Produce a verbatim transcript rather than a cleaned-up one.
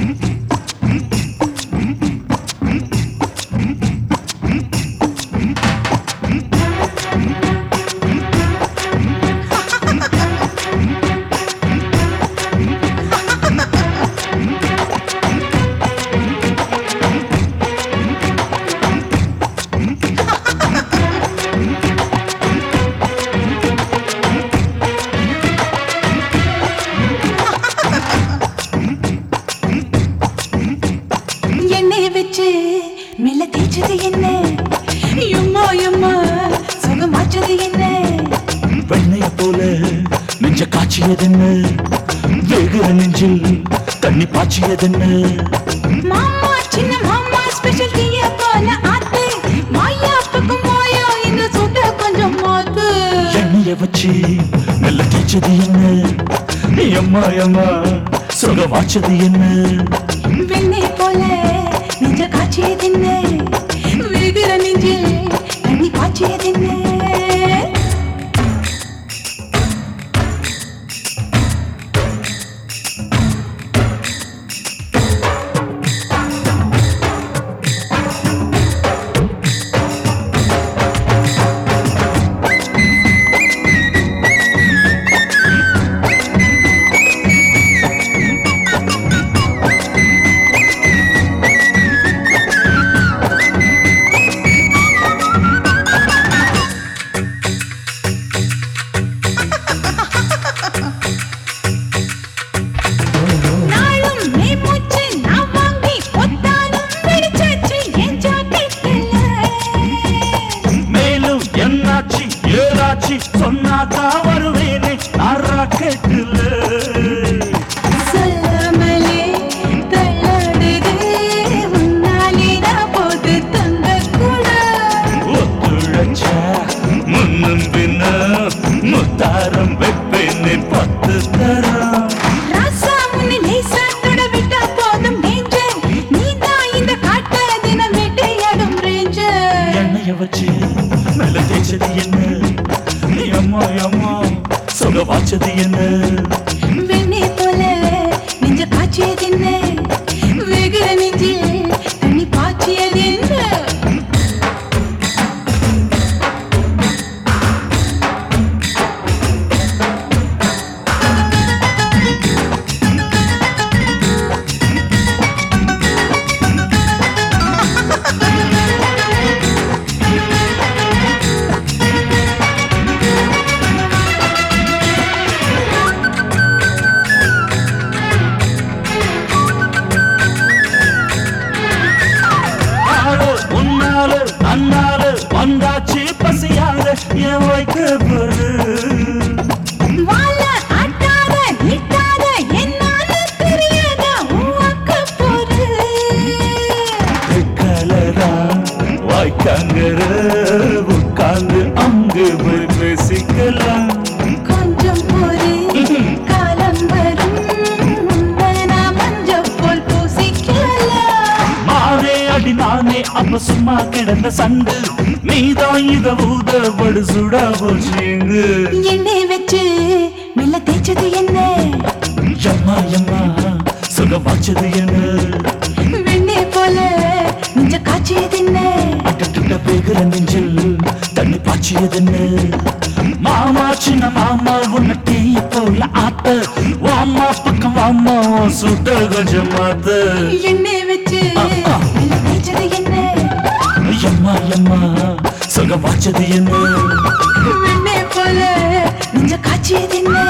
மெல்ல தேய்ச்சது என்ன யம்மா யம்மா சுகமாச்சது என்ன வெண்ணைய போல நெஞ்ச காய்ச்சியதென்ன வேகுற நெஞ்சில் தண்ணி பாய்ச்சியதென்ன மாமா சின்ன மாமா ஸ்பெஷல் டீய போல ஆத்து மாயா பக்கம் மாயா இந்த சுட்ட கொஞ்சம் மாத்து எண்ணெய வச்சு மெல்ல தேய்ச்சது என்ன யம்மா யம்மா சுகமாச்சது என்ன வெண்ணெய் போல நெஞ்ச காய்ச்சியதென்ன வேகுற நெஞ்சில் தண்ணி பாய்ச்சியதென்ன சொன்னாக்கா வருவேனே அராக்கெட்டுல சொல்லாமலே தள்ளாடுது உன்னாலேடா போது தங்க கூட ஒத்துழைச்சா முன்னும் பின்ன முத்தாரம் வைப்பேனே பத்து தரம் ராசா முன்னே லேசா தொட விட்டா போதும் டேஞ்சர் நீதான் இந்த காட்ட தினம் வேட்டையாடும் ரேஞ்சர் எண்ணெய வச்சு மெல்ல தேய்ச்சது என்ன யம்மா யம்மா சுகமாச்சது என்ன வெண்ணெய் போல நெஞ்ச காய்ச்சியது என்ன வேகுற நெஞ்சில் தண்ணி பாய்ச்சியது என்ன அண்ணால வந்தாச்சு பசியாத என் வைக்க போது வாழ ஆட்டாத நிட்டாத என்னால தெரியாத உக்க போது கலரா வாய்க்காங்கற உட்கார்ந்து அங்கு போய் பேசிக்கலாம் கொஞ்சம் போது காலம் வரும் நான் மஞ்ச போல் பூசிக்கலாம் மாறே அடி நானே அப்ப சும்மா கிடந்த சண்டு நீதான் இத ஊதபடு சுடா போச்சீங்க எண்ணெய் வச்சு மெல்ல தேய்ச்சது என்ன யம்மா யம்மா சுகமாச்சது என்ன வெண்ணெய் போல நெஞ்ச காய்ச்சியது என்ன அட்டட்டுட்ட பேகுற நெஞ்சில் தண்ணி பாய்ச்சியது என்ன மாமா சின்ன மாமா உன்ன டீ போல ஆத்த வாமா பக்கம் வாமா சுட்ட கொஞ்சம் மாத்த எண்ணெய் வச்சு மெல்ல தேய்ச்சது என்ன யம்மா யம்மா சுகமாச்சது என்ன வெண்ணெய் போல நெஞ்ச காய்ச்சியது என்ன